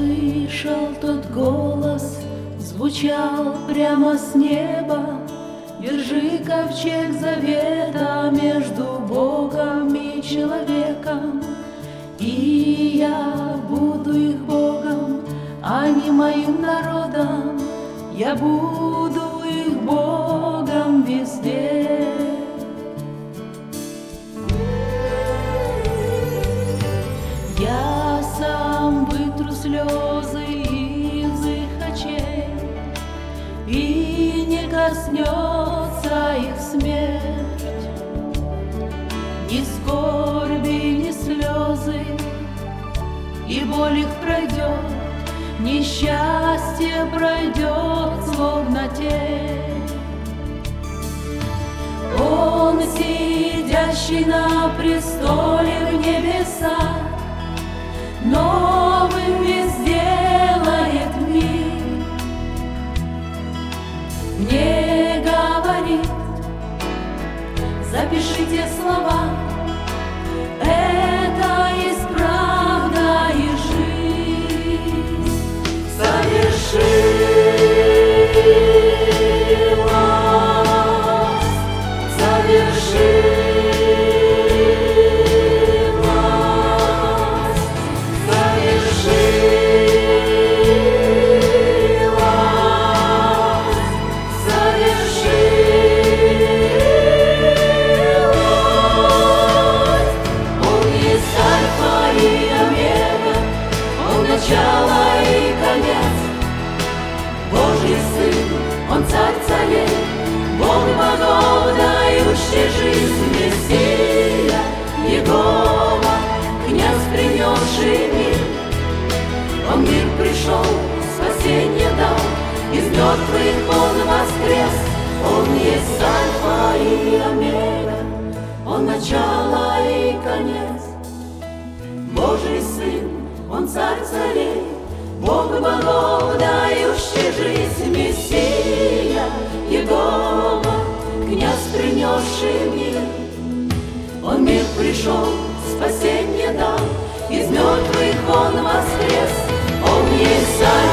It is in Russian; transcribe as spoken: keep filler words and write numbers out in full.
слышал тот голос, звучал прямо с неба: держи ковчег завета между Богом и человеком, и я буду их Богом, а не моим народом. Я буду их Богом везде. Я сам вытру слезы из их очей, и не коснется их смерть. Ни скорби, ни слезы, и боль их пройдет, несчастье пройдет, словно тень. Он, сидящий на престоле в небесах, новым весь делает мир. Мне говорит: запишите слова, это есть правда и жизнь. Совершилось, совершилось. Начало и конец, Божий Сын, Он царь царей, Бог богов, дающий жизнь, Мессия, Иегова, князь, принесший мир. Он в мир пришел, спасение дал, из мертвых Он воскрес. Он есть Альфа и Омега, Он начало и конец, Божий Сын, Он царь царей, Бог богов, дающий жизнь, Мессия, Иегова, князь, принесший мир. Он в мир пришел, спасение дал, из мертвых Он воскрес. Он есть царь